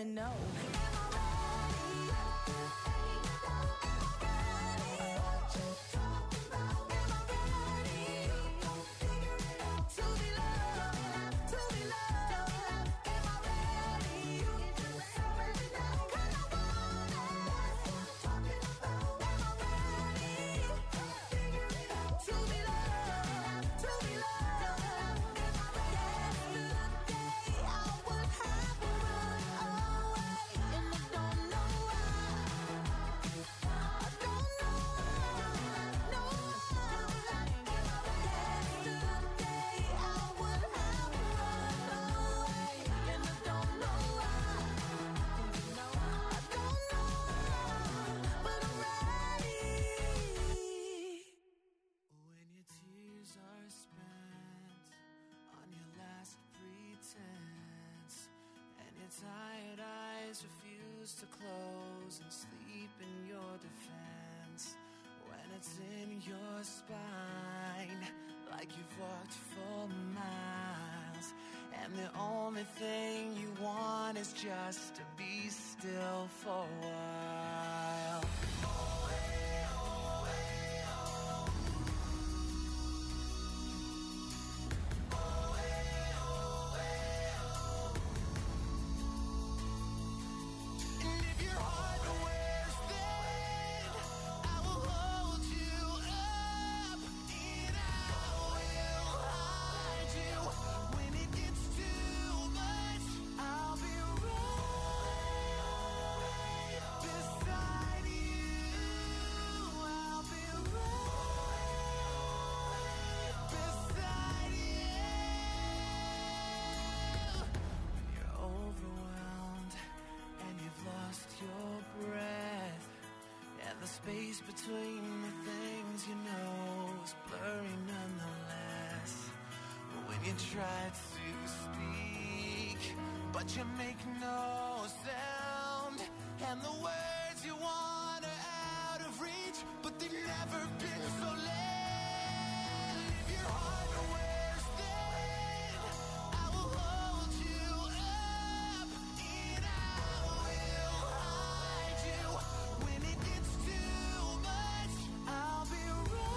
me know. Tired eyes refuse to close and sleep in your defense. When it's in your spine, like you've walked for miles, and the only thing you want is just to be still for a while. Space between the things you know is blurry nonetheless. When you try to speak, but you make no sound, and the words you want are out of reach, but they've never been so late. If your heart wears thin, I will hold you up, and I will hide you. When it gets too much, I'll be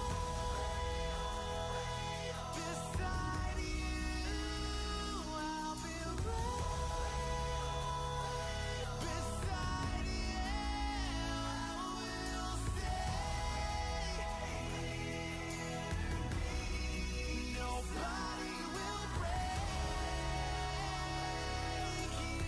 right beside you. I'll be right beside you. I will stay. Nobody will break you.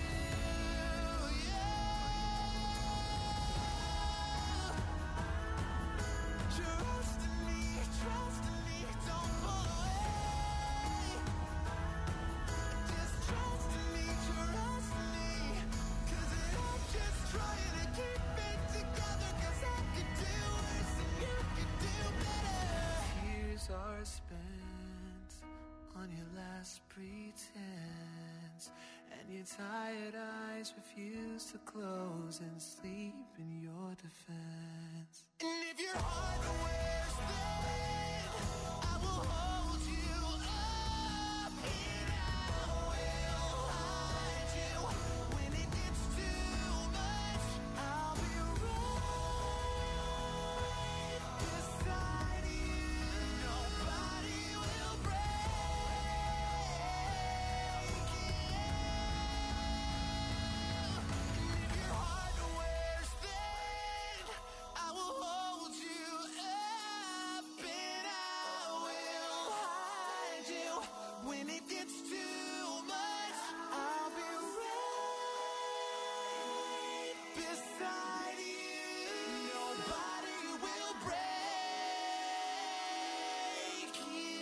Trust in me, don't pull away. Just trust in me, 'cause I'm just trying to keep it together, 'cause I could do worse and you could do better. Tears are spent on your last pretense, and your tired eyes refuse to close and sleep in your defense. And if your heart wears thin, I will hold you up, and I will hide you. When it gets too much, I'll be right beside you. Nobody will break you. And if your heart wears thin, I will hold you up, and I will hide you. When it gets too much, I'll be right beside you. Nobody will break you.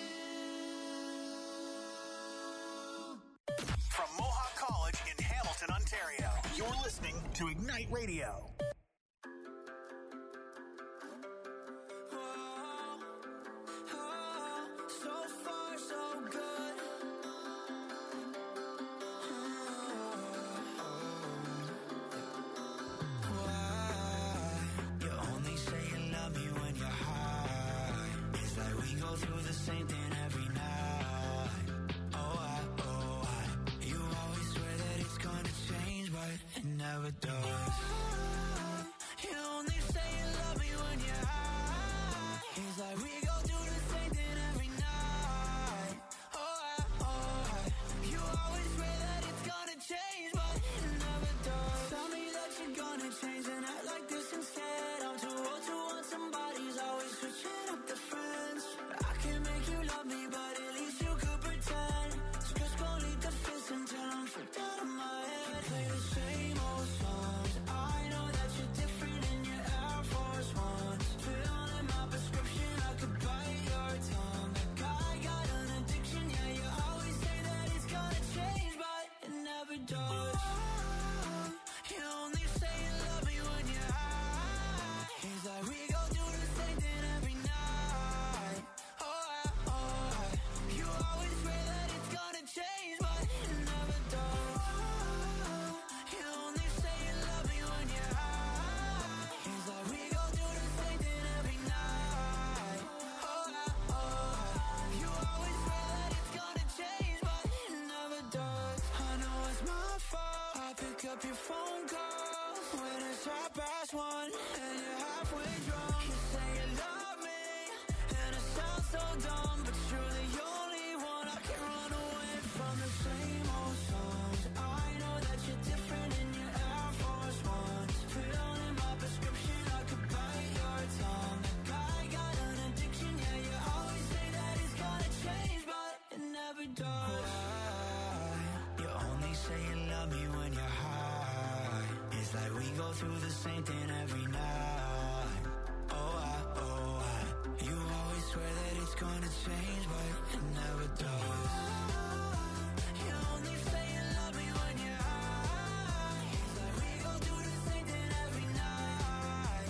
From Mohawk College in Hamilton, Ontario, you're listening to Ignite Radio. So far, so good. Why? You only say you love me when you're high. It's like we go through the same thing every night. Oh, I. You always swear that it's gonna change, but it never does. You only say you love me when you're high. It's like we go do the same thing every night. You always swear that it's gonna change, but it never does. Tell me that you're gonna change and act like this instead. I'm too old to want somebody's always switching up the friends. I can make you love me, but at least you could pretend. So just go lead the fist until I'm freaked out of my head. Play the same old songs. I know that you're different in your Air Force Ones. Filling my prescription, I could bite your tongue. Like I got an addiction, yeah, you always say that it's gonna change, but it never does. You only say you love me when you're high. It's like we go do the same thing every night. You always swear that it's gonna change, but it never does. You only say you love me when you're high. It's like we go do the same thing every night. You always swear that it's gonna change, but it never does. I know it's my fault. I pick up your phone calls when it's 1:30 and you're halfway drunk. You say you love me, and it sounds so dumb, but you're the only one I can run away from. The same old songs. I know that you're different in your Air Force Ones. Filling my prescription, I could bite your tongue. Like I got an addiction, yeah, you always say that it's gonna change, but it never does. You only say you love me when you're high. It's like we go through the same thing every night. You always swear that it's gonna change, but it never does. You only say you love me when you're high. It's like we go do the same thing every night.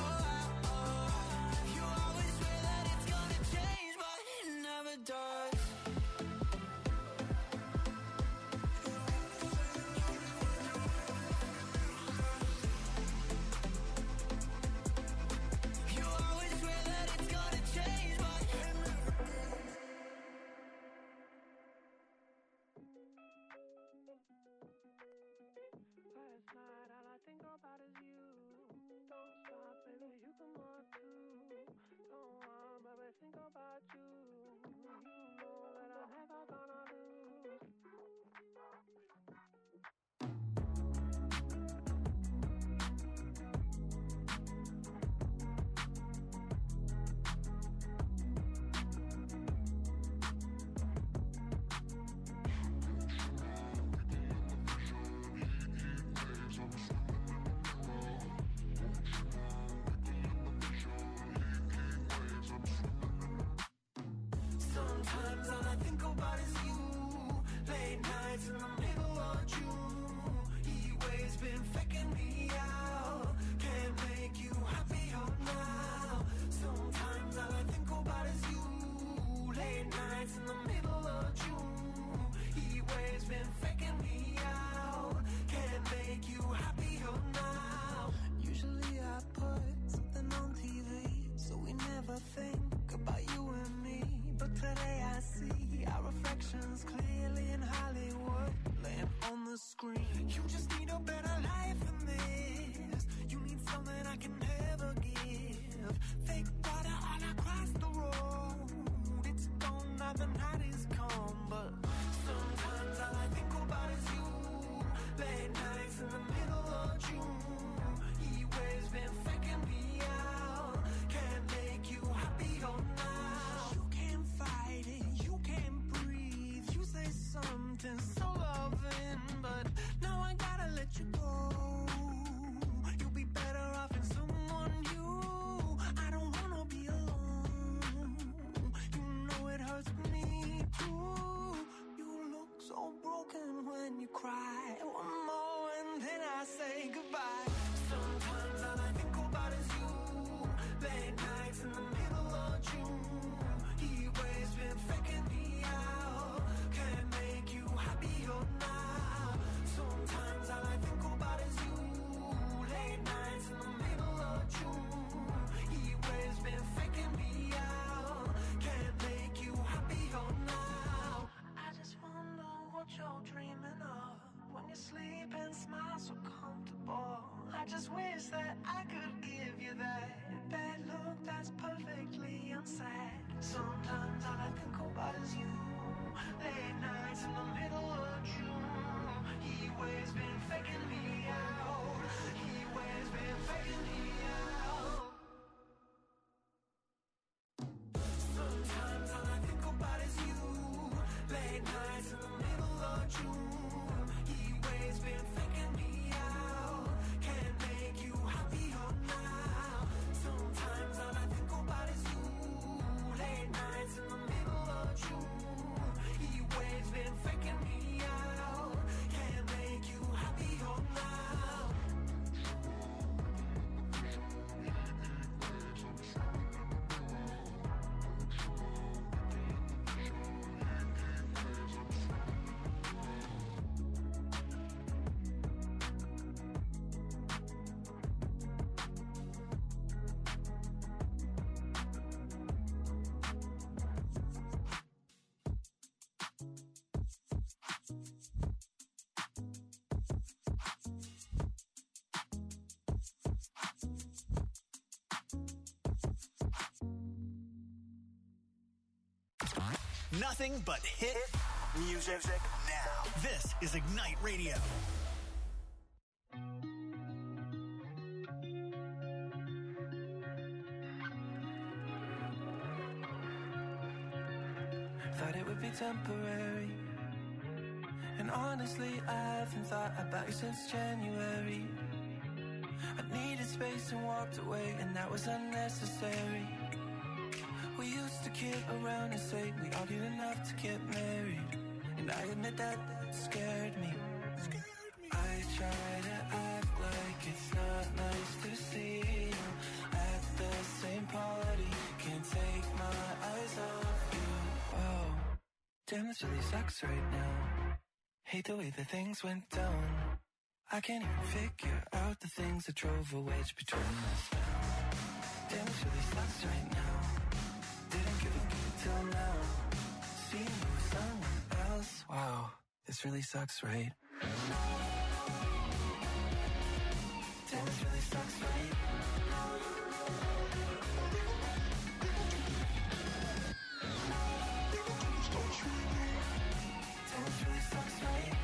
You always swear that it's gonna change, but it never does. You always swear that it's gonna change, but Last night all I think about is you. Don't stop, baby, you can walk too. Don't want, baby, think about you. You know that I'm never gonna lose. sometimes all I think about is you. Late nights in the middle of June. Heat waves been faking me out. Can't make you happier now. Sometimes all I think about is you. Late nights in the middle of June. Heat waves been faking me out. Can't make you happier now. Usually I put something on TV, so we never think about you and me. But today I see our reflections clearly in Hollywood, laying on the screen. You just need a better life than this. You need something I can never give. Fake water all across the road. It's gone now, the night is come. But sometimes all I think about is you. Late nights in the middle of June. Heat waves been faking me out. Can't make you happier now. You can't fight it, you can't breathe. You say something so loving, but now I gotta let you go. You'll be better off in someone new. I don't wanna be alone. You know it hurts me too. You look so broken when you cry. One more and then I say goodbye. Sometimes all I think about is you. Late nights in the middle of June. Heat waves been faking me out. Can't make you happier now. Sometimes all I think about is you. Late nights in the middle of June. Heat waves been faking me out. Can't make you happier now. I just wonder what you're dreaming of when you sleep and smile so comfortable. I just wish that I could give you that look that's perfectly unsaid. Sometimes all I think about is you. Late nights in the middle of June. He always been faking me out. He always been faking me out. Sometimes all I think about is you. Late nights in the middle of June. He always been faking me out. Can't make you happier now. Sometimes all I think about is you. Late nights in the middle of June. He always been faking me out. Can't make you happier now. Nothing but hit music now. This is Ignite Radio. Thought it would be temporary. And honestly, I haven't thought about you since January. I needed space and walked away, and that was unnecessary. We used to kid around and say we argued enough to get married. And I admit that scared me. I try to act like it's not nice to see you at the same party. Can't take my eyes off you. Whoa, damn, this really sucks right now. Hate the way that things went down. I can't even figure out the things that drove a wedge between us now. Damn, this really sucks right now. Didn't give a good till now. Seeing you with someone else. Wow, this really sucks, right? Damn, this really sucks, right? Damn, this really sucks, right?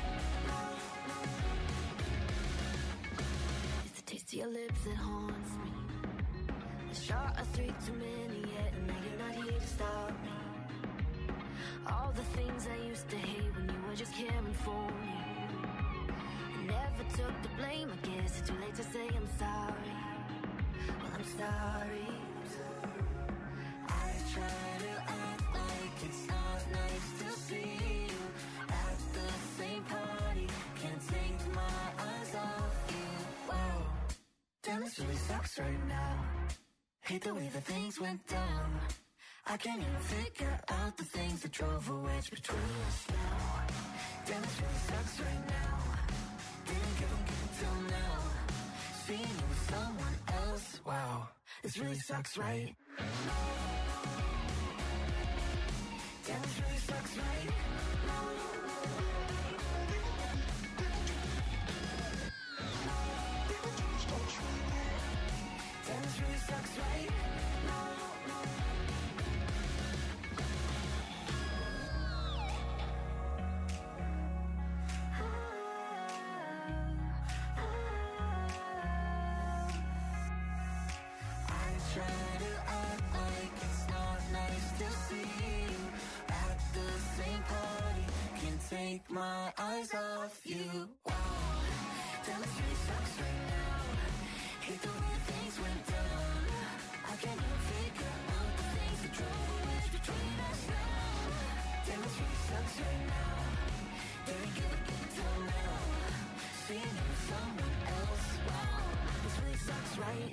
It's the taste of your lips that haunts me. A shot or three too many yet, and now you're not here to stop me. All the things I used to hate when you were just caring for me. I never took the blame, I guess it's too late to say I'm sorry. Well, I'm sorry. I try to act like it's not nice to see you at the same party. Can't take my eyes off you. Whoa, damn, this really sucks right now. Hate the way that things went down. I can't even figure out the things that drove a wedge between us now. Damn, this really sucks right now. Didn't give a good till now. Seeing you with someone else. Wow, this really sucks, right? Damn, this really sucks, right? Damn, this really sucks, right? Try to act like it's not nice to see you at the same party. Can't take my eyes off you. Wow, damn, this really sucks right now. Hate the way things went down. I can't even figure out the things that drove a wedge between us now. Damn, this really sucks right now. Didn't give a good till now. Seeing you with someone else. Wow, this really sucks, right?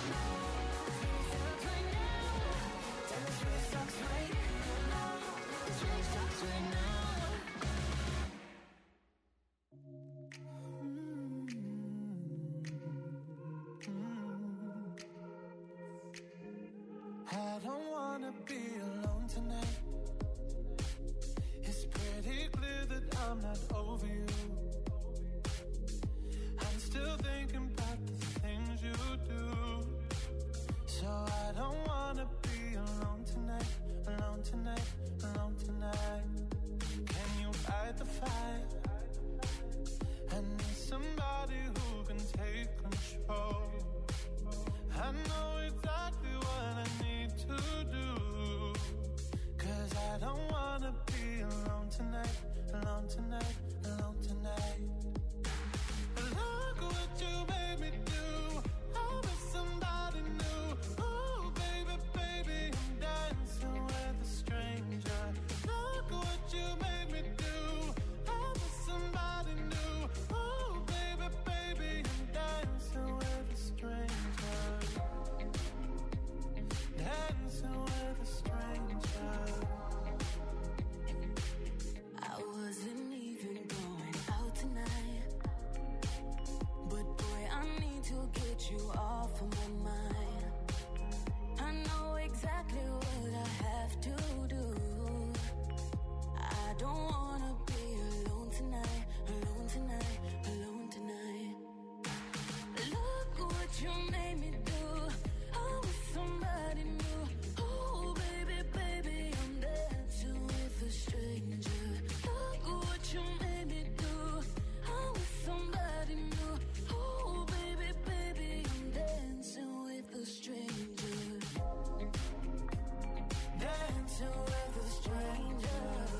This really sucks right now. This really sucks right now. I don't wanna be alone tonight. It's pretty clear that I'm not over you. fight the fight. I need somebody who can take control. I know exactly what I need to do, 'cause I don't wanna be alone tonight, alone tonight, alone tonight. Look what you made me do. I'm with somebody new. Ooh, baby, baby, I'm dancing with a stranger. Look what you made me do. I'm with somebody new. Ooh, baby, baby, I'm dancing with a stranger. Dancing with a stranger. I wasn't even going out tonight, but boy, I need to get you off of my mind. I know exactly what I have to do. I don't wanna be alone tonight, alone tonight, alone tonight. Look what you made me do. I'm with somebody new. Oh, baby, baby, I'm dancing with a stranger. Look what you made me do. I'm with somebody new. Oh, baby, baby, I'm dancing with a stranger. Dancing with a stranger.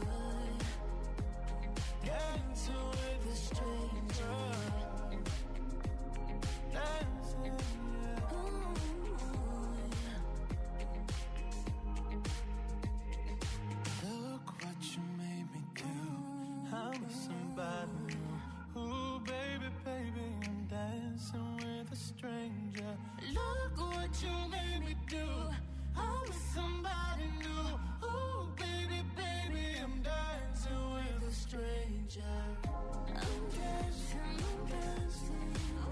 Dancing with a stranger. Dancing, yeah. Look what you made me do. I'm with somebody new. Ooh, baby, baby, I'm dancing with a stranger. Look what you made me do. I'm with somebody new. Ooh, baby, baby, I'm dancing with a stranger. I'm dancing, I'm dancing.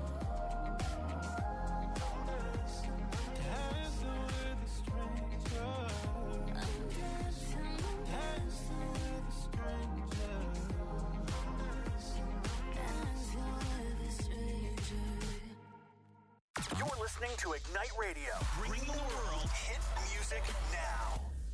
Dancing with a stranger. I'm dancing, I'm Dancing with a stranger. dancing with a stranger. You're listening to Ignite Radio, bringing the world hit music now.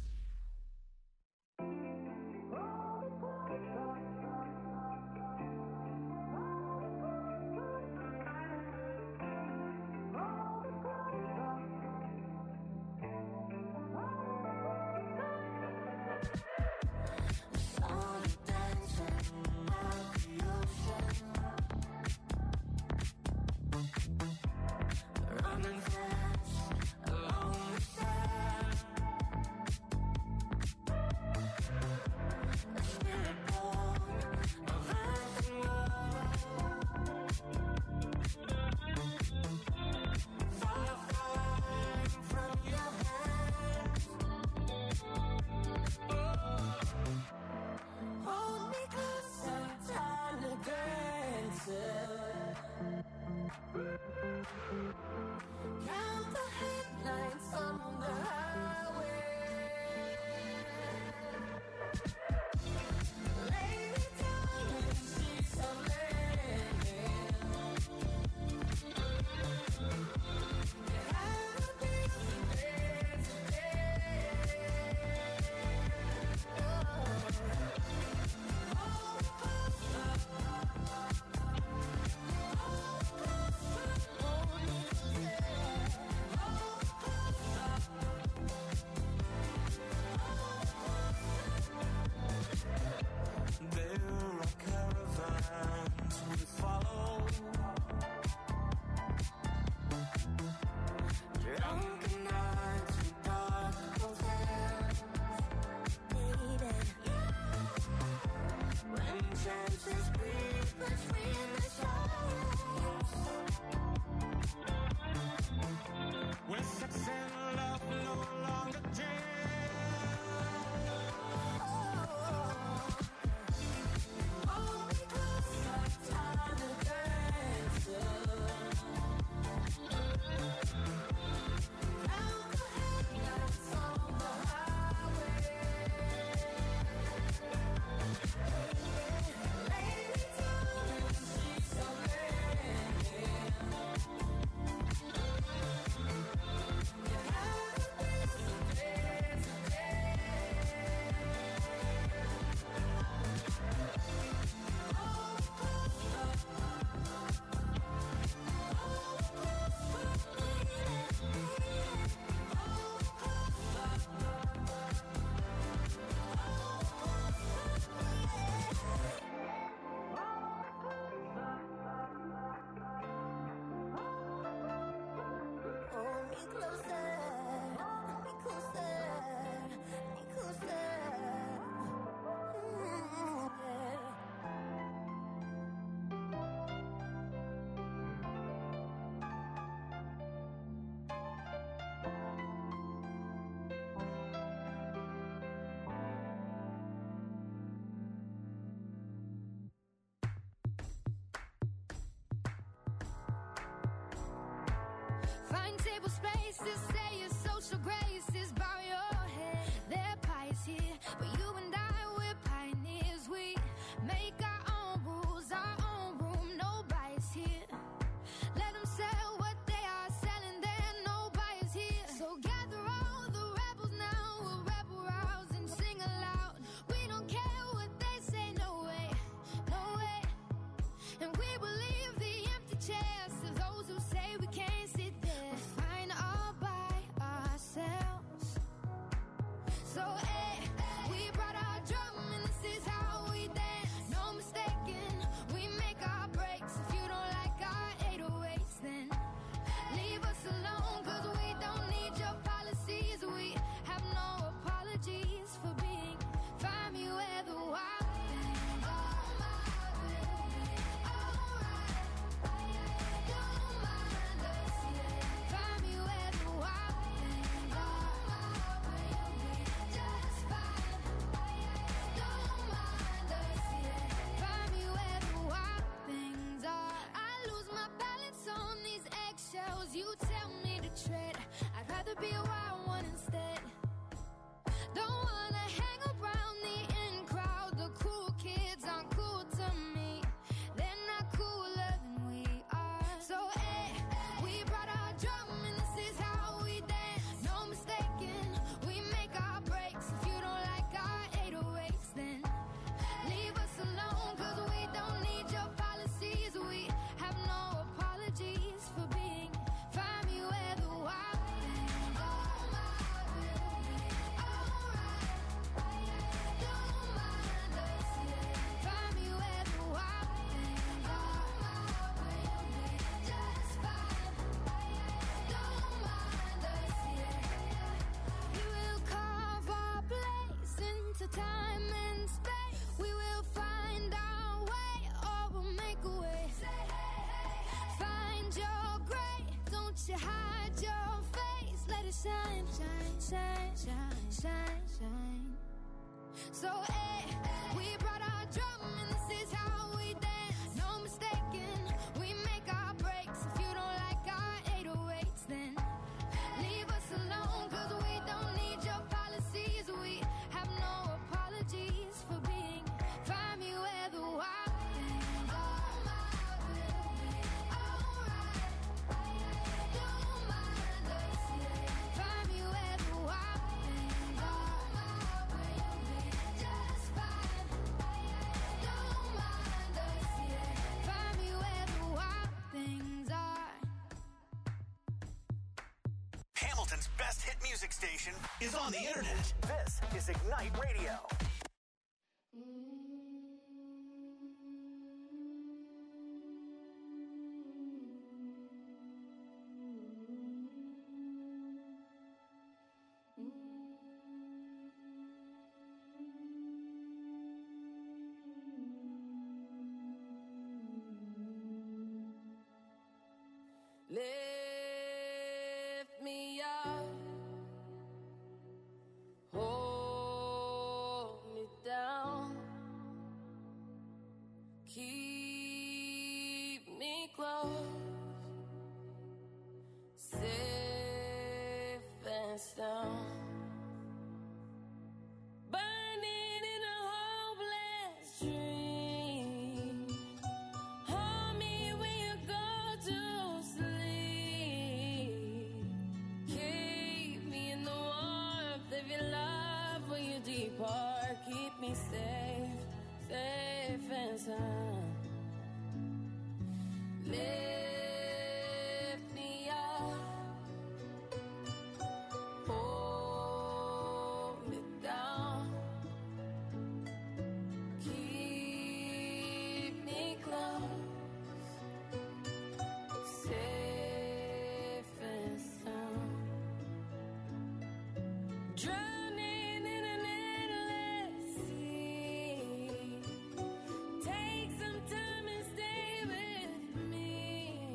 Sound dancing like the ocean, running fast along the sand. A spirit born of earth and water, fire flying from your hands. Hold me closer, time to dance. Count the headlights on the highway. Lay me down in streets of landing. You have a beautiful day today. There are caravans we follow. Drunken nights with dark hotels, baby. When chances creep between the shadows, When sex and love no longer hold me closer, time to dance. Count the headlights on the highway. Lay me down in the streets Find table spaces, say your social graces, bow your head. Their pie is here, but you and I, we're pioneers. We make our own rules, our own room, no bias here. Let them sell what they are selling there, no bias here. So gather all the rebels now, we'll rebel rouse and sing aloud. We don't care what they say, no way, no way. And we will leave the empty chairs to those who say we can't sit there. We're fine all by ourselves. So we brought our drum and this is how we dance. No mistaking, we make our breaks. If you don't like our 808s, then leave us alone, cause we don't need your policies. We have no apologies for being. Find me where the wild things are. Don't mind us, yeah. Find me where the wild things are. Just fine. Don't mind us, yeah. Find me where the wild things are. I lose my balance on these eggshells. You tell me to tread. I'd rather be a wild one instead. Don't wanna hang around the in crowd. The cool kids aren't cool to me. They're not cooler than we are. So we brought our drum and this is how we dance. No mistaking, we make our breaks. If you don't like our 808s, then leave us alone, cause we don't need your policies. We have no apologies for being. Find me where the wild things are. Don't mind us, yeah. Find me where the wild things are. Just fine. Don't mind us, yeah. We will carve our place into time and space. We will find our way, or we'll make a way. Find your gray, don't you hide your face. Let it shine, shine, shine, shine, shine, shine. So we brought our drum and this is how we dance. No mistaking, we make our breaks. If you don't like our 808s, then leave us alone, cause we don't need your policies. We have no apologies for being. Find me where the wild things are. Don't mind us, yeah. Find me where the wild things are. Just fine. Don't mind us, yeah. Find me where the wild things are. Hamilton's best hit music station is on the internet. This is Ignite Radio. Lift me up, hold me down, keep me close, safe and sound. Burning in a hopeless dream. Hold me when you go to sleep. Keep me in the warmth of your love when you depart. Keep me safe, safe and sound. Lift me up, hold me down, keep me close, safe and sound. Drowning in an endless sea. Take some time and stay with me.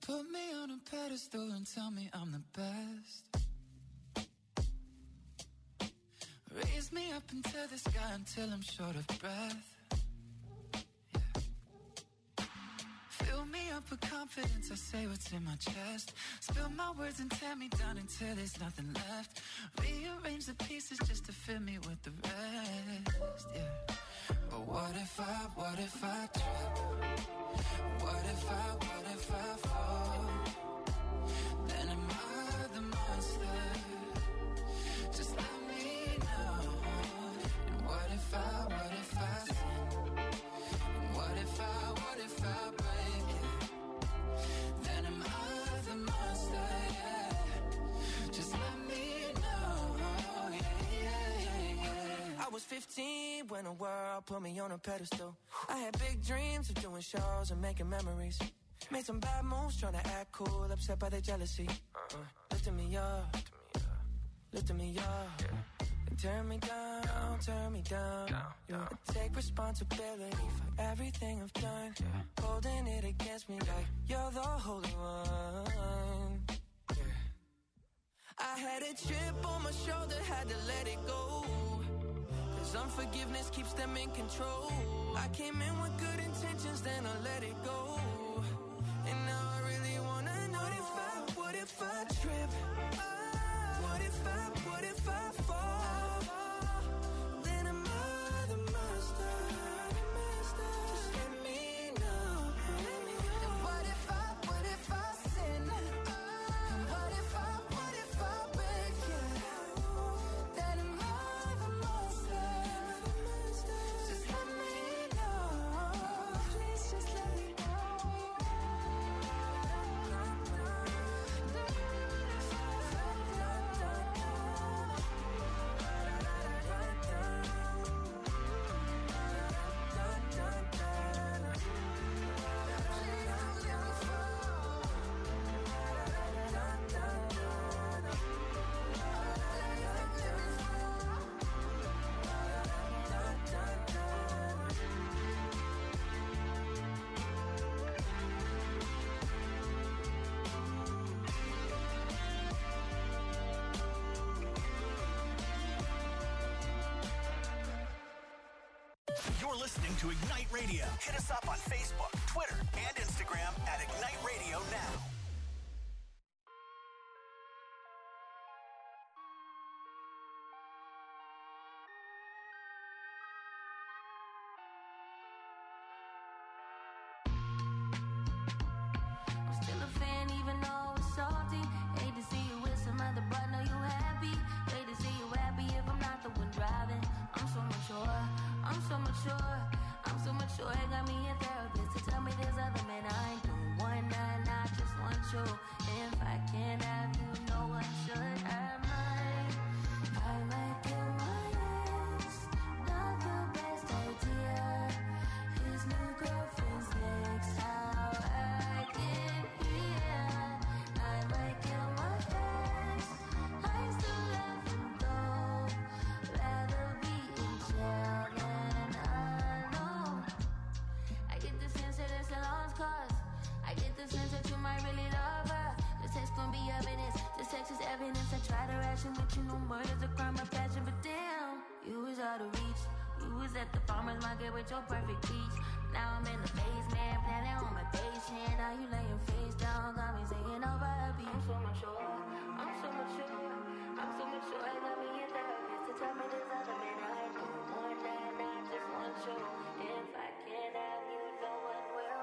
Put me on a pedestal and tell me I'm the best. Raise me up into the sky until I'm short of breath. Yeah. Fill me up with confidence, I say what's in my chest. Spill my words and tear me down until there's nothing left. Rearrange the pieces just to fill me with the rest. Yeah. But what if I trip? What if I fall? Then am I the monster? Just let me know. And what if I sin? And what if I break it? Then am I the monster? Yeah. Just let me know. Yeah. I was 15 when the world put me on a pedestal. I had big dreams of doing shows and making memories. Made some bad moves trying to act cool, upset by the jealousy. Lifting me up, lifting me up. And turn me down. Yeah. I take responsibility for everything I've done. Holding it against me like you're the holy one. I had a chip on my shoulder, had to let it go. Cause unforgiveness keeps them in control. I came in with good intentions, then I let it go. And now I really wanna know what if I trip? What if I fall? Then am I the monster? Just let me know. And what if I sin? And what if I break it? Then am I the monster? Just let me know. Please just let me know. You're listening to Ignite Radio. Hit us up on Facebook, Twitter, and Instagram at Ignite Radio Now. I'm still a fan even though it's salty. Hate to see you with some other, but know you happy. Hate to see you happy if I'm not the one driving. I'm so mature, I'm so mature, I'm so mature. It got me a therapist to tell me there's other men. I ain't doing one night, I just want you. If I can't have you, no one should. I might kill my ex. Not the best idea. His new girlfriend's next. How I get here. I might kill my ex. I still love him though. Rather be in jail than alone. I get the sense that it's a lost cause. I get the sense that you might really love her. This text gon' be evidence. This text is evidence. I try to ration, but you know murder's a crime of passion. But damn, you was out of reach. You was at the farmer's market with your perfect peach. Now I'm in the basement, planning on my patient. Now you laying face down, got me singing over a beat. I'm so mature, I'm so mature, I'm so mature. I got me a therapist to tell me there's other men. I ain't doing one night, I just want you. If I can't have you, no one will.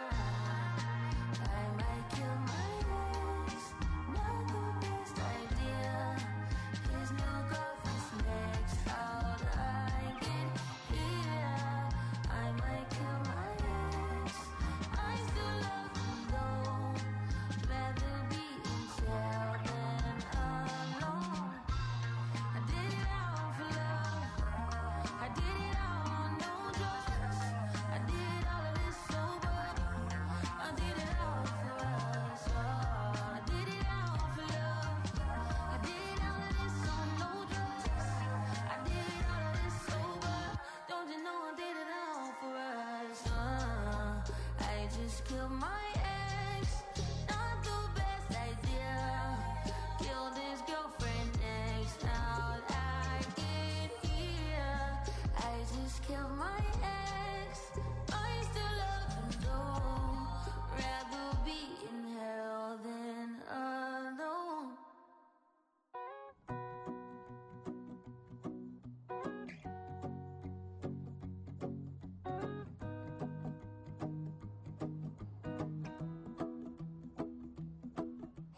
I might kill my ex, not the best idea. His new girlfriend's next. How'd I get here? I might kill my ex. I still love him though. Rather be in jail than alone. I did it all for love. I did it all on no drugs. I did all of this sober. I did it all for us. I did it all for love. I did all of this on no drugs. I did all of this sober. Don't you know I did it all for us? I just killed my ex. Not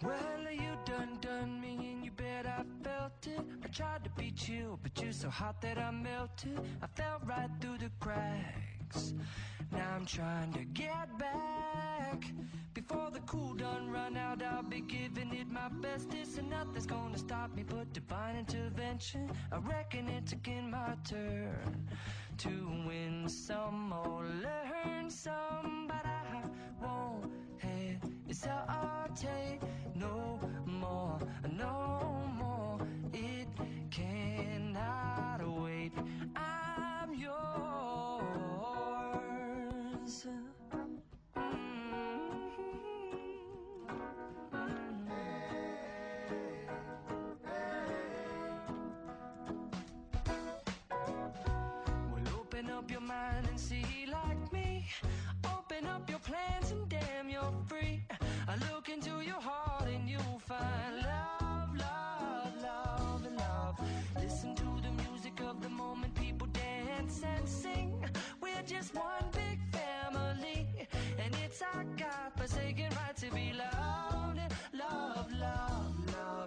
Well, you done me and you bet I felt it. I tried to beat you, but you're so hot that I melted. I fell right through the cracks. Now I'm trying to get back. Before the cool done run out, I'll be giving it my bestest. And nothing's gonna stop me but divine intervention. I reckon it's again my turn to win some or learn some. But I won't hesitate no more, no more. It cannot wait. I'm yours. Well, open up your mind and see like me. Open up your plans and damn, you're free. I look into your heart and you'll find love, love, love, and love. Listen to the music of the moment, people dance and sing. We're just one big family, and it's our God-forsaken right to be loved. Love, love, love,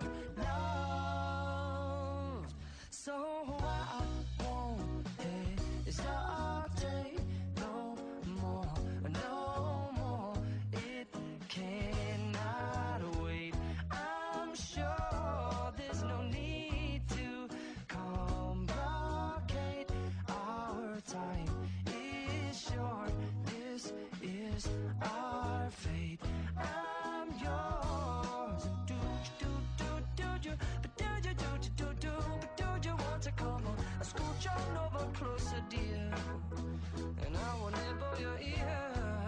love. So I won't hesitate no more, no more. It cannot wait. I'm sure there's no need to complicate. Our time is short. This is our fate. I'm yours. Do you, but do you want to come on? Scooch on over closer, dear, and I will nibble your ear.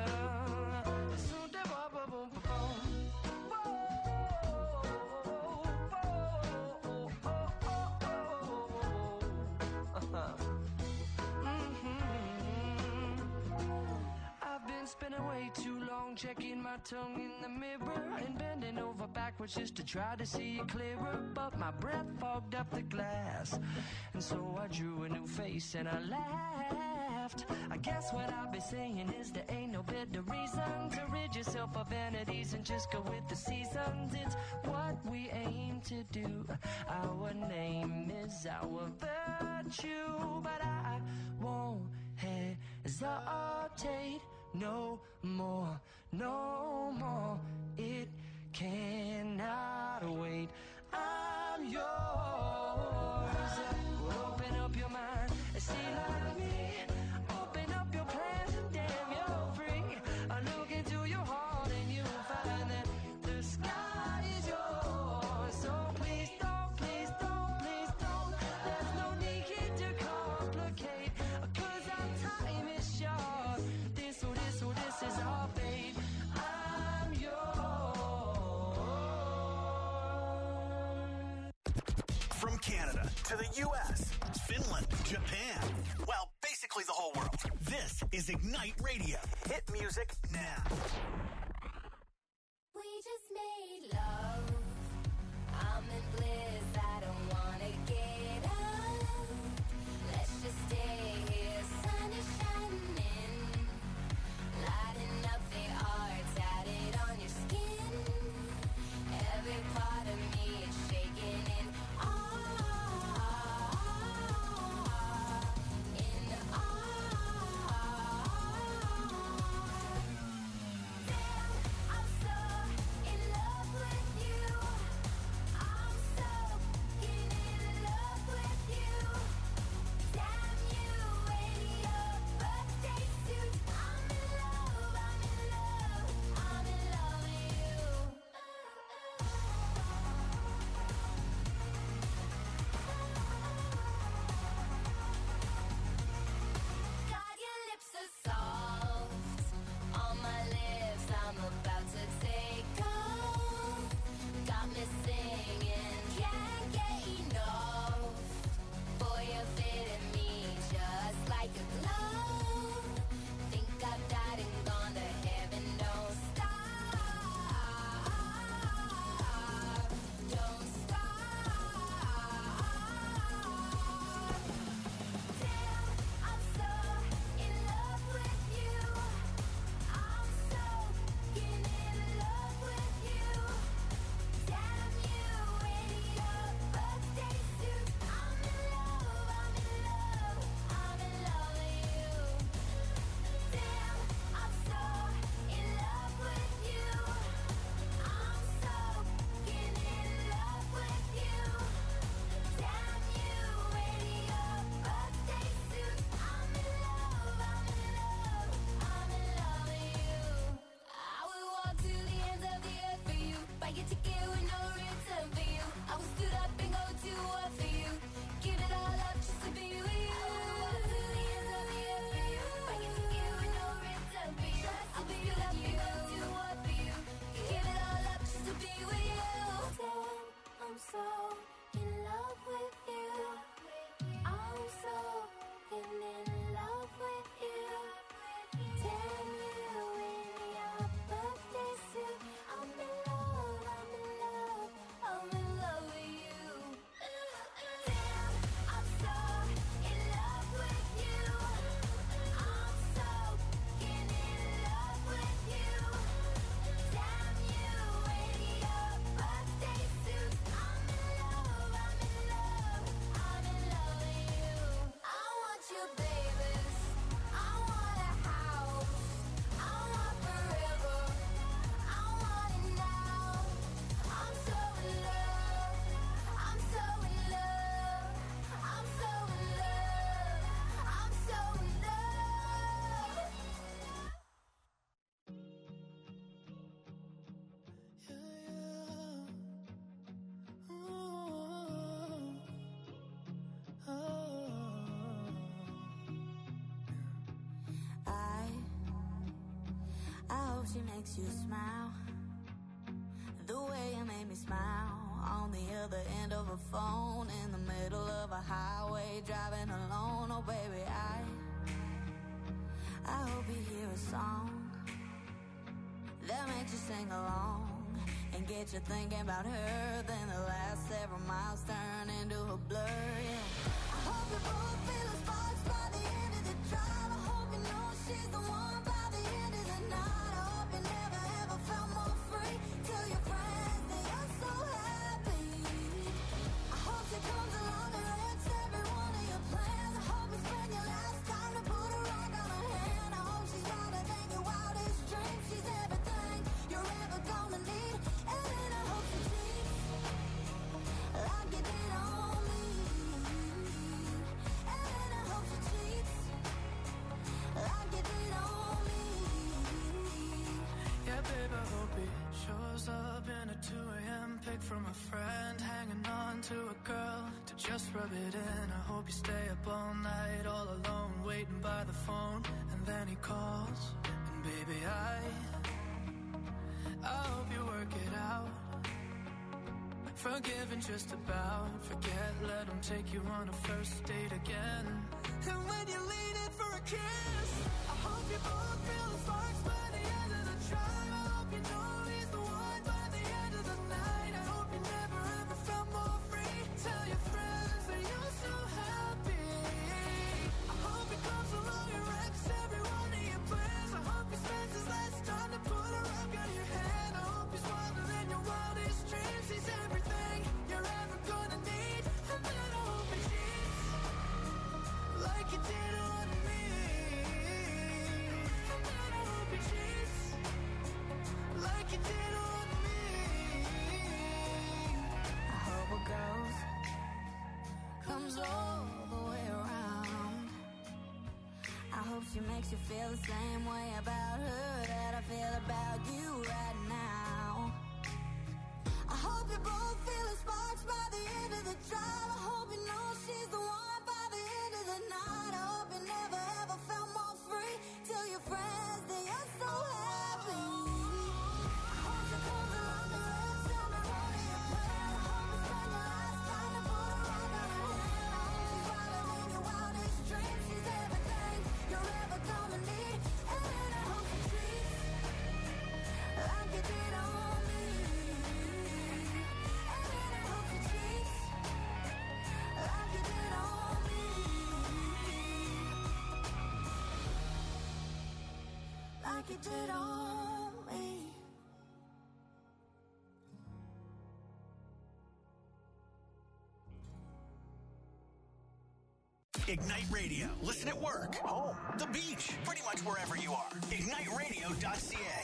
I've been spending way too long checking my tongue in the mirror and bending over backwards just to try to see it clearer. But my breath fogged up the glass, and so I drew a new face and I laughed. I guess what I'll be saying is there ain't no better reason to rid yourself of vanities and just go with the seasons. It's what we aim to do. Our name is our virtue, but I won't hesitate no more, no more. It cannot wait. I'm yours. Open up your mind and see like me. Open up your plans and damn, you're free. I look into your heart and you'll find that the sky is yours. So please don't, please don't, please don't. There's no need to complicate, 'cause our time is short. This is our fate. I'm yours. From Canada to the U.S., Finland, Japan, well, basically the whole world. This is Ignite Radio. Hit music now. We just made love. I'm in bliss. I don't wanna get up. Let's just stay here. Sun is shining, lighting up the art tatted on your skin. Every part of me is shaking in awe, in awe. she makes you smile. The way you made me smile. On the other end of a phone, in the middle of a highway, driving alone. Oh baby, I hope you hear a song that makes you sing along and get you thinking about her. Then the last several miles turn into a blur, yeah. I hope you both feel the sparks by the end of the drive. I hope you know she's the one by the end of the night. I hope you never ever felt more free. Tell your friends that you're so happy. I hope she comes along and wrecks every one of your plans. I hope you spend your last time to put a rock on her hand. I hope she's wilder than your wildest dreams. She's everything you're ever gonna need. And then I hope she cheats like you did on me. And then I hope she cheats like you did on me. Yeah, babe, I hope he shows up in a 2 a.m. pic from a friend, hanging on to a girl to just rub it in. I hope you stay up all night, all alone, waiting by the phone, and then he calls. And baby, I hope you work it out. Forgiving just about, forget, let him take you on a first date again. And when you lean in for a kiss, I hope you both feel the sparks by the end of the drive. I hope you know he's the one by the end of the night. I hope you never ever felt more free. Tell your friends that you're so happy. I hope he comes along and wrecks every one of your plans. I hope he spends his last time to put a rock on your hand. I hope he's wilder than your wildest dreams. He's everything you're ever gonna need. And then I hope he cheats like you did on me. And then I hope he cheats like you did on me. I hope a ghost comes all the way around. I hope she makes you feel the same way about her that I feel about you right now. I hope you both feel the sparks by the end of the drive. I hope you know she's the one by the end of the night. I hope you never ever felt more free. Tell your friends that you're so happy. I hope she comes along and wrecks every one of your plans. I hope you spend your last time to put a rock on her hand. I hope she's wilder than your wildest dreams. She's everything you're ever gonna need. And then I hope she treats like you did on me. And then I hope she treats like you did on me. Like you did on me. Ignite Radio. Listen at work, home, the beach, pretty much wherever you are. IgniteRadio.ca.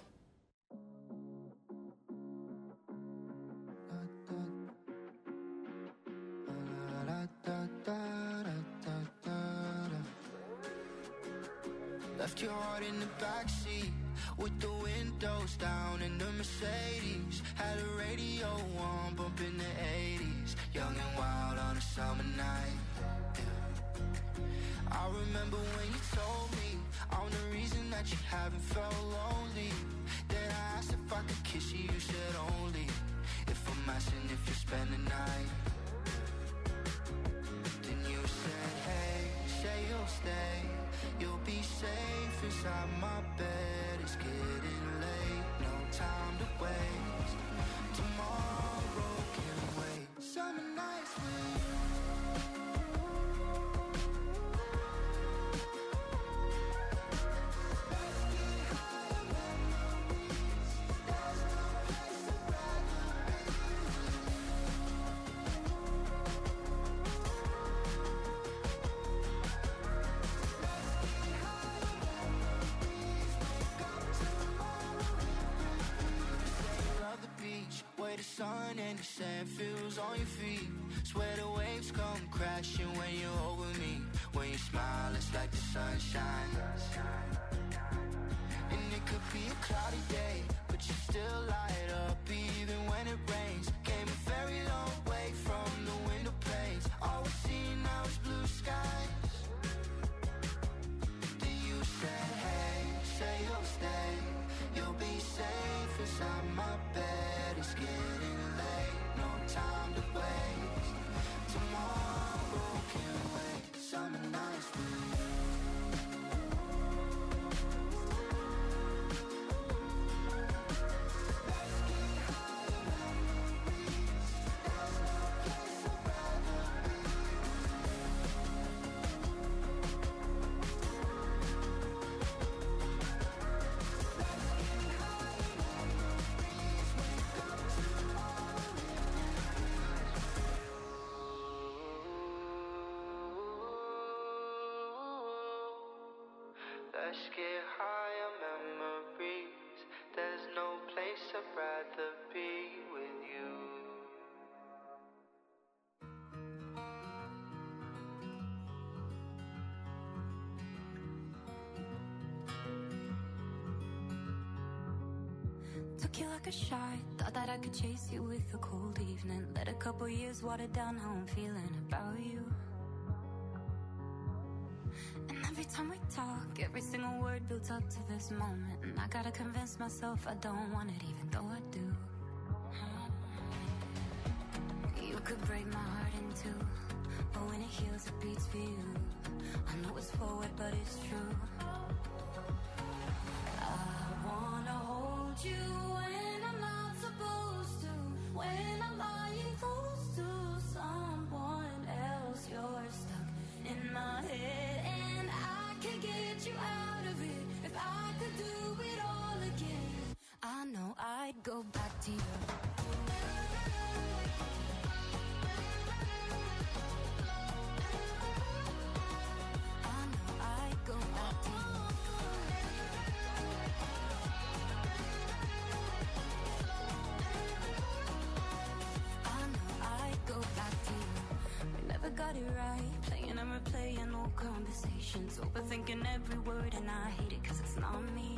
Left your heart in the backseat with the windows down in the Mercedes. Had a radio on, bumping the 80s. Young and wild on a summer night. Yeah. I remember when you told me I'm the reason that you haven't felt lonely. Then I asked if I could kiss you, you said only if I'm asking if you spend the night. Then you said, hey, say you'll stay. You'll be safe inside my bed. It's getting late, no time to waste. Tomorrow can wait. Summer nights with you. Let's get higher memories. There's no place I'd rather the sun and the sand feels on your feet. Swear the waves come crashing when you're over me. When you smile, it's like the sunshine. And it could be a cloudy day, but you still light up even when it rains. Came a very long way from the window panes. All we see now is blue skies. Then you said, hey, say you'll stay. Let's get high on memories. There's no place I'd rather be with you. Took you like a shot, thought that I could chase you with a cold evening. Let a couple years water down how I'm feeling about you. And every time we talk, every single word builds up to this moment. And I gotta convince myself I don't want it, even though I do. You could break my heart in two, but when it heals it beats for you. I know it's forward but it's true. I wanna hold you when I'm not supposed to, when I'm lying close to someone else. You're stuck in my head and I can get you out of it. If I could do it all again, I know I'd go back to you. Got it right, playing and replaying old conversations, overthinking every word, and I hate it cause it's not me.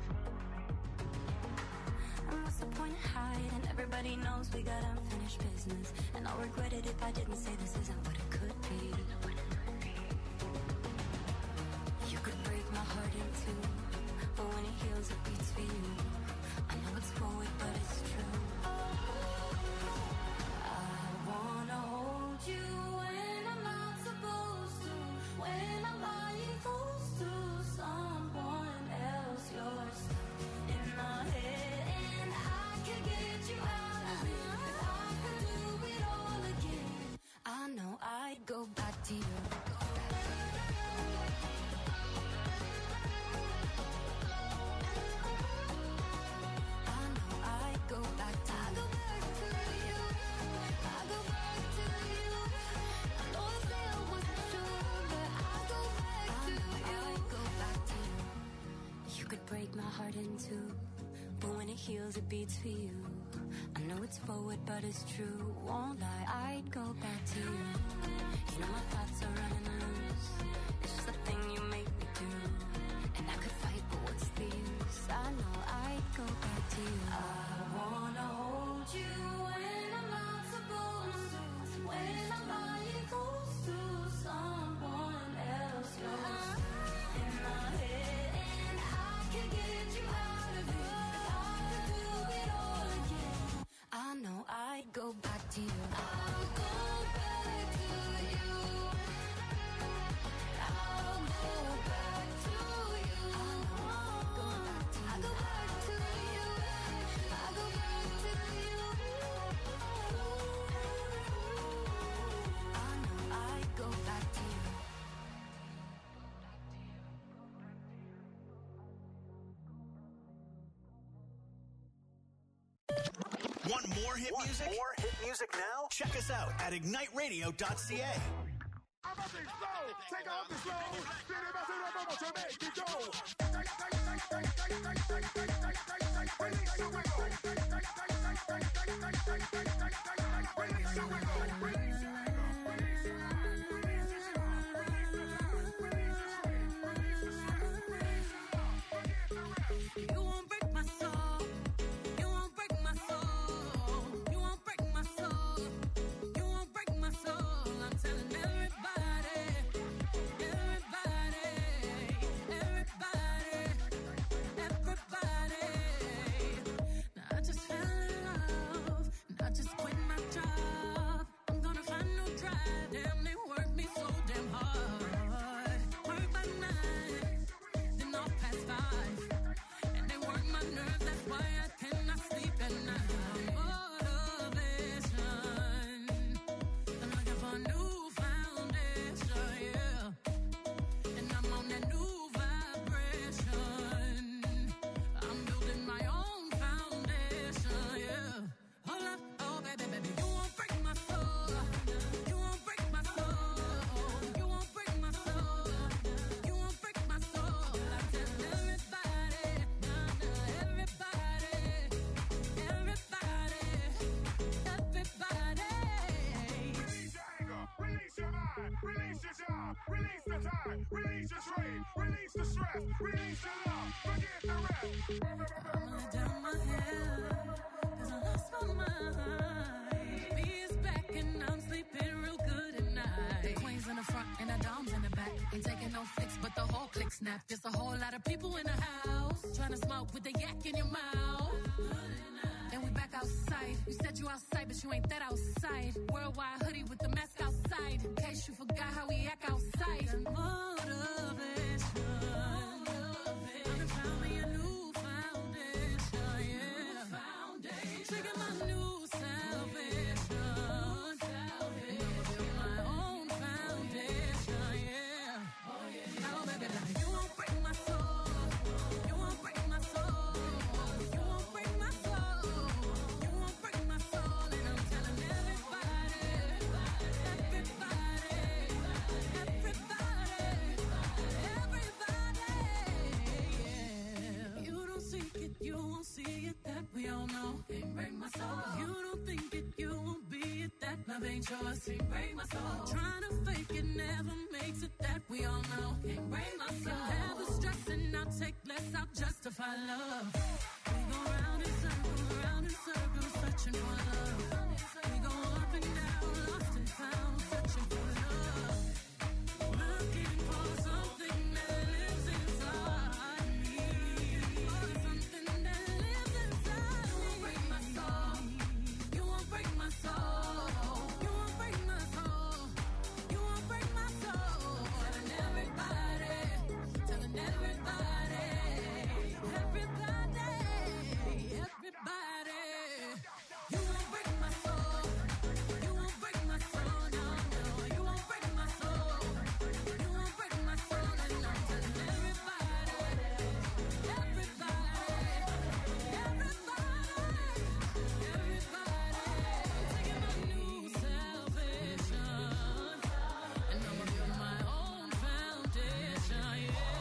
And what's the point of hiding? Everybody knows we got unfinished business, and I'll regret it if I didn't say this isn't what it could be. You could break my heart in two, but when it heals it beats for you. I know it's forward but it's true. I wanna hold you when I'm not supposed to, when I'm lying close to someone else. You're stuck in my head and I can get you out of it. If I could do it all again, I know I'd go back to you. I know I'd go back to you. I go back to you. I go back to you. I know I said I wasn't sure, but I go back to you. I go back to you. You could break my heart in two, but when it heals it beats for you. I know it's forward but it's true. Won't lie, I'd go back to you. You know my thoughts are running loose. It's just a thing you make me do. And I could fight, but what's the use? I know I'd go back to you. I wanna hold you when I'm not supposed to, when I'm lying close to someone else. You're stuck in my head and I can get you out of it. If I could do it all again, I know I'd go back to you. I'll go back to you. I'll go back to you. I'll go back to you. I'll go back to you. I'll go back to you. I know I'd go back to you. Want more hit music? More hit music now? Check us out at igniteradio.ca. Take off the slow. To make it go. Release the wiggle. Release the You won't break my soul. You won't break my soul. You won't break my soul. You won't break my soul. I'm telling everybody, everybody, everybody, everybody. Now I just fell in love. And I just quit my job. I'm gonna find no drive. Damn, they work. release your job, release the time, release your trade, release the stress, release the love, forget the rest. I'ma let down my hair, 'cause I lost my mind. B is back and I'm sleeping real good at night. The queen's in the front and the dom's in the back. Ain't taking no flicks, but the whole click snap. There's a whole lot of people in the house trying to smoke with the yak in your mouth. And we back outside. You said you outside, but you ain't that outside. Worldwide hoodie with the mask outside. In case you forgot how we act outside. Motivation. I found me a new foundation, yeah. Trigger my new salvation. I'ma build my own foundation, yeah. Now, baby, like, you won't break my soul. You won't break my soul. You won't break my soul. You won't break my soul. And I'm telling everybody, yeah. You don't seek it, you won't see it, that we all know. Can't break my soul. You don't think it, you won't be it, that love ain't yours. Can't break my soul. Trying to fake it never makes it, that we all know. Can't break my soul. Never stressing, I'll take less, I'll justify love. We go round in circles, searching for love. We go up and down, lost and found, searching for love. Looking for something that lives inside me. For something that lives inside me. You won't break my soul. You won't break my soul. You won't break my soul. You won't break my soul. Telling everybody, telling everybody, everybody, everybody. You won't break my soul. You won't break my soul. No, no. You won't break my soul. You won't break my soul. And I'm telling everybody, everybody, everybody, taking my new salvation, and I'ma build my own foundation, yeah.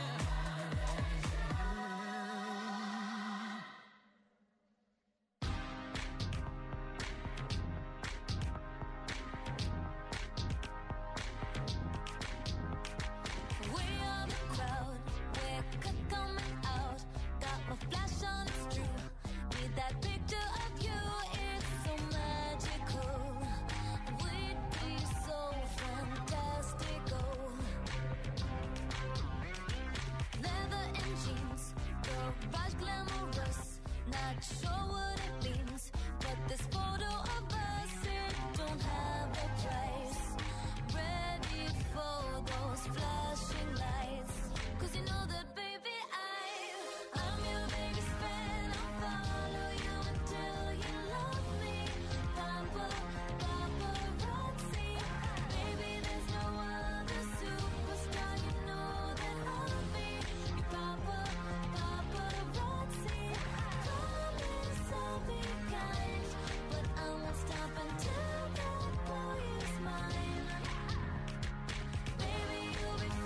We are the crowd, we're coming out. Got my flash on, it's true. Need that picture of you, it's so magical. We'd be so fantastical. Leather and jeans, garage glamorous. Not sure what it means, but this photo of us, it don't have a price. Ready for those flashing lights, 'cause you know that, baby, I'm your biggest fan. I'll follow you until you love me. Paparazzi, baby, there's no other superstar, you know that of me. You paparazzi, promise I'll be kind, but I won't stop until that boy is mine. Baby, you'll be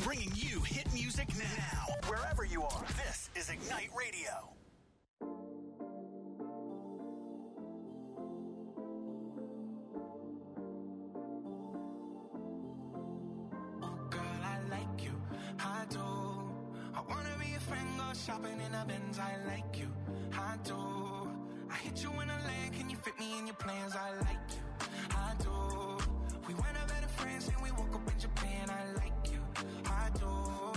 Bringing you hit music now. Wherever you are, this is Ignite Radio. I do. I wanna be a friend, go shopping in a Benz. I like you, I do. I hit you in a lane, can you fit me in your plans? I like you, I do. We went out better friends and we woke up in Japan. I like you, I do.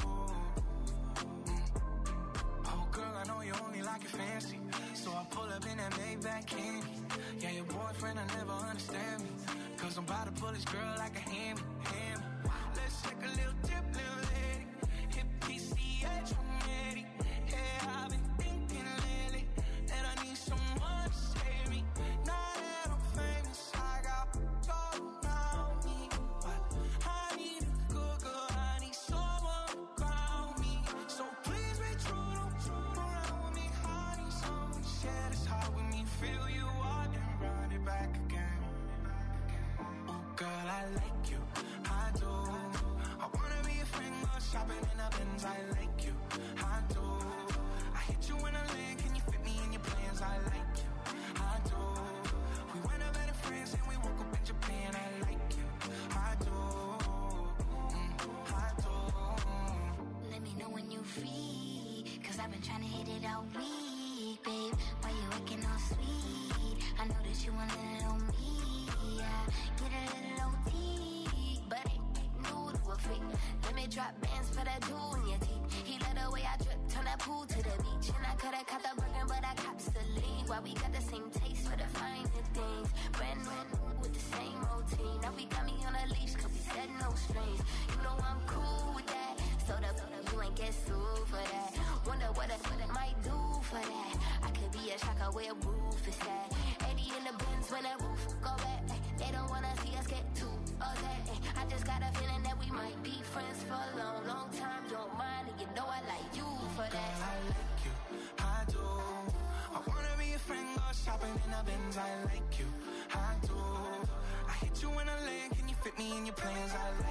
Oh girl, I know you only like it fancy, so I pull up in that Maybach candy. Yeah, your boyfriend, I never understand me, cause I'm about to pull this girl like a hammy. Let's take a little dip, little lady. Hit PCH, I'm ready. Yeah, I've been thinking lately that I need someone to save me. Now that I'm famous, I got gold around me, but I need a good girl. I need someone around me. So please be true, don't fool around with me. I need someone to share this heart with me. Feel you out and run it back again. Oh girl, I like you, I do. I wanna be a friend, go shopping in a Benz. I like you, I do. I hit you in a lane, can you fit me in your plans? I like you, I do. We went out better friends and we woke up in Japan. I like you, I do. I do. Let me know when you free, cause I've been trying to hit it all week, babe. Why you acting all sweet? I know that you want a little on me, yeah. Get a little OT, but ain't new to a freak. Let me drop bands for that jewel in your teeth. He let the way I drip, turn that pool to the beach. And I coulda caught the Birkin, but I cops the lead. Why we got the same taste for the finer things. Brand new with the same routine. Now we got me on a leash, cause we said no strings. You know I'm cool with that, so the you ain't get sued for that. Wonder what I might do for that. I could be a shocker where a roof is at. 80 in the bins when that roof go back. They don't wanna see us get too upset. I just got a feeling that we might be friends for a long, long time. Don't mind, and you know I like you for that. Girl, I like you, I do. I wanna be a friend, go shopping in a Benz. I like you, I do. I hit you in a lane, can you fit me in your plans? I like